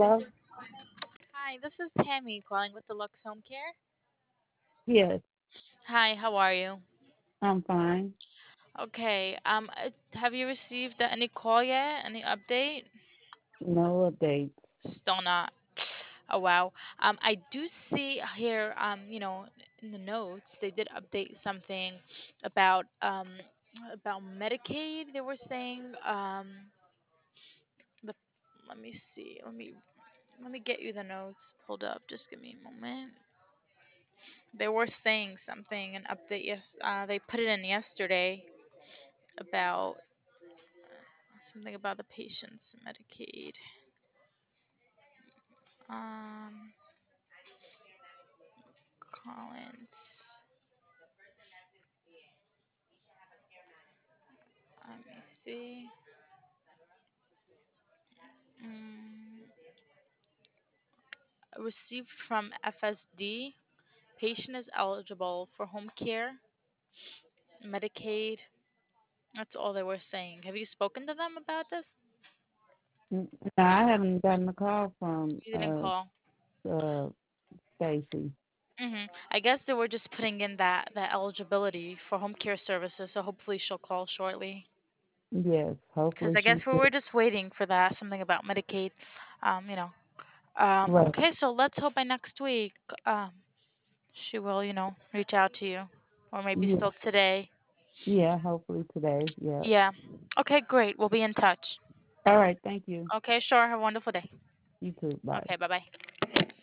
Hello? Hi, this is Tammy calling with the Lux Home Care. Yes, Hi, how are you? I'm fine. Okay, have you received any call yet? Any update? No updates. Still not. Oh wow. I do see here, in the notes they did update something about about Medicaid. They were saying, the, let me see. Let me get you the notes pulled up. Just give me a moment. They were saying something, an update. Yes, they put it in yesterday about something about the patient's Medicaid. Um, Collins. Let me see. Mm, Received from FSD. Patient is eligible for home care, Medicaid. That's all they were saying. Have you spoken to them about this? No, I haven't gotten a call from You didn't call. uh Stacy. I guess they were just putting in that eligibility for home care services, so hopefully she'll call shortly. Yes, Because hopefully I she guess we should. were just waiting for that, something about Medicaid. Um, you know. Right. Okay, so let's hope by next week she will, reach out to you, or maybe Yeah, still today. yeah, hopefully today. Yeah. Yeah. Okay, great. We'll be in touch. All right, thank you. Okay, sure. Have a wonderful day. You too. Bye. Okay, bye bye.